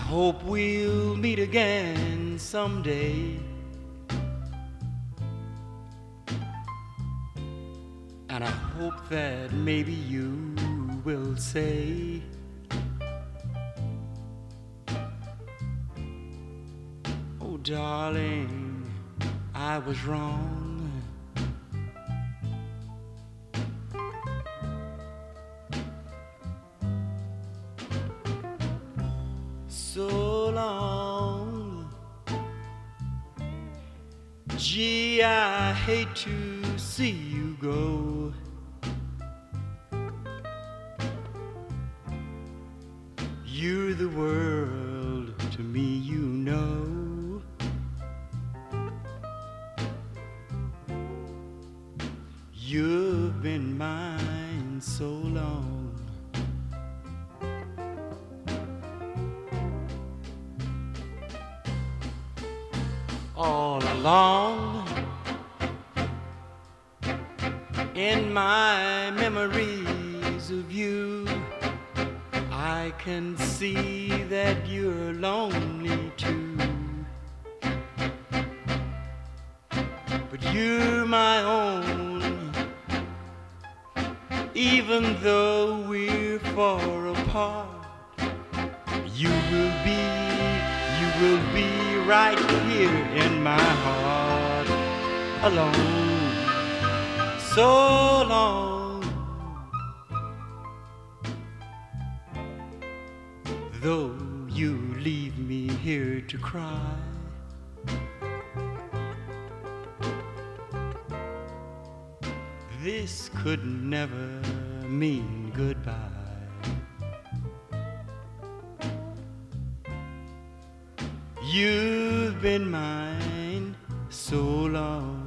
hope we'll meet again someday. And I hope that maybe you will say, oh darling, I was wrong. So long. Gee, I hate to see you go. You're the world to me, you know. You've been mine so long. All along in my memories of you, I can see that you're lonely too. But you're my own, even though we're far apart. You will be right here in my heart, alone, so long. Though you leave me here to cry, this could never mean goodbye. You've been mine so long.